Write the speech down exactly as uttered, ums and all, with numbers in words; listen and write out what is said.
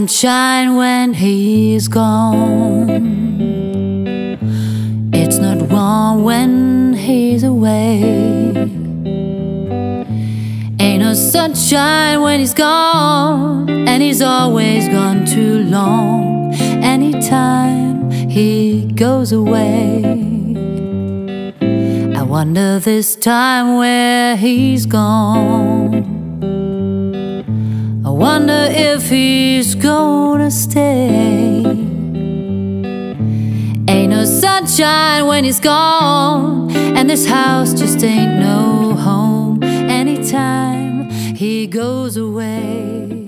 sunshine when he's gone. It's not warm when he's away. Ain't no sunshine when he's gone, and he's always gone too long. Anytime he goes away, I wonder this time where he's gone. I wonder if he's gonna stay. Ain't no sunshine when he's gone, and this house just ain't no home anytime he goes away.